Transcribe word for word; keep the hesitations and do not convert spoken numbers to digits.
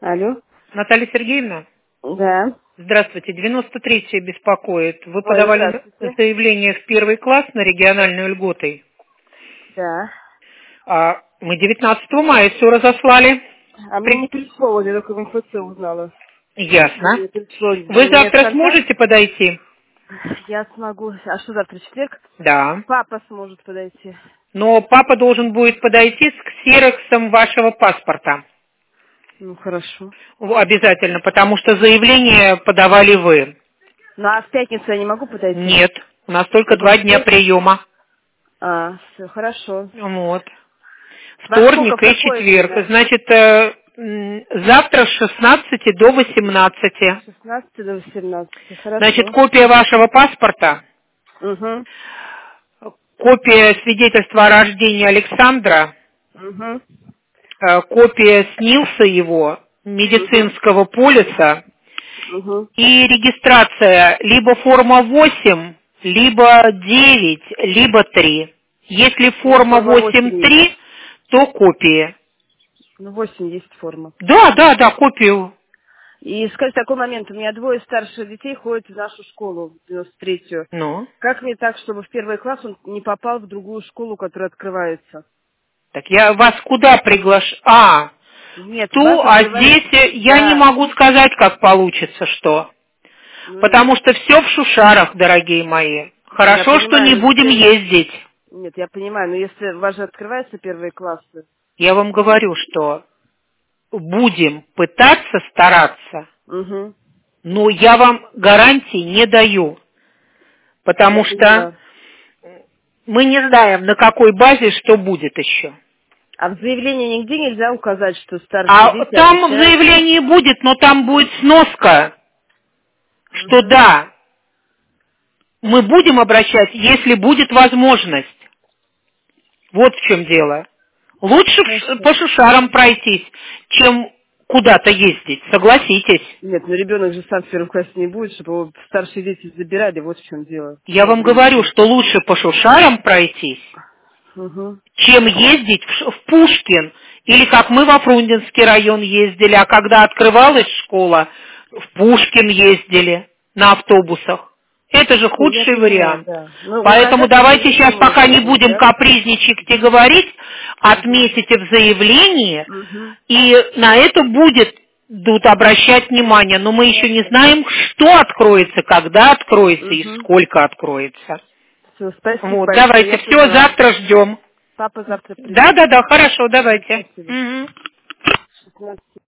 Алло. Наталья Сергеевна? Да. Здравствуйте, девяносто третья беспокоит. Вы Ой, подавали здравствуйте. заявление в первый класс на региональную льготой. Да. А мы девятнадцатого мая все разослали. А мне При- не пришло, вот я только в МФЦ узнала. Что Ясно. мне пришло Вы нет завтра контакт. сможете подойти? Я смогу. А что завтра, четверг? Да. Папа сможет подойти. Но папа должен будет подойти с ксероксом вашего паспорта. Ну, хорошо. В- Обязательно, потому что заявление подавали вы. Ну, а в пятницу я не могу подойти? Нет, у нас только Только в два дня четверг? приема. А, все, хорошо. Вот. Во сколько, Вторник в и какое четверг. время? Значит, э, м, завтра с шестнадцати до восемнадцати. С шестнадцати до восемнадцати. Значит, Хорошо. копия вашего паспорта, Угу. копия свидетельства о рождении Александра, Угу. э, копия СНИЛСа его, Угу. медицинского полиса Угу. и регистрация либо форма восемь, либо девять, либо три. Если У меня форма форма восемь есть. восемь три, то копии. Ну, восемь есть форма. Да, да, да, копию. И скажи, такой момент, у меня двое старших детей ходят в нашу школу, в девяносто третью. Ну, Как мне так, чтобы в первый класс он не попал в другую школу, которая открывается? так я вас куда приглашаю? А, Нет, ту, вас а открывается... здесь э, я не Да. могу сказать, как получится что. Ну, Потому что все в шушарах, дорогие мои. я Хорошо, что понимаю, не но будем если... ездить. Нет, я понимаю, но если у вас же открываются первые классы... Я вам говорю, что будем пытаться стараться, Угу. но я вам гарантии не даю. Я Потому что поняла. мы не знаем, на какой базе что будет еще. А в заявлении нигде нельзя указать, что старшие А дети там в обучаются? заявлении будет, но там будет сноска, что Угу. да, мы будем обращать, если будет возможность. Вот в чем дело. Лучше в ш- Хорошо. по шушарам пройтись, чем куда-то ездить, согласитесь. Нет, ну ребенок же сам в первом классе не будет, чтобы его старшие дети забирали, вот в чем дело. Я Во вам время говорю, сна. что лучше по шушарам пройтись, Угу. чем ездить в, Ш- в Пушкин, или как мы во Фрунзенский район ездили, а когда открывалась школа, в Пушкин ездили на автобусах. Это же Ну, я худший понимаю, вариант. да. Ну, Поэтому указать мы давайте нигде сейчас не пока можем не здесь, будем да? капризничать и говорить, Угу. отметите в заявлении, Угу. и на это будет будут обращать внимание. Но мы еще не Хорошо. знаем, что откроется, когда откроется и Угу. сколько откроется. Все, спасибо Вот, большое, давайте, я все, поняла. завтра ждем. Папа завтра придет. Да-да-да, хорошо, давайте. Спасибо. Мгм. шестнадцать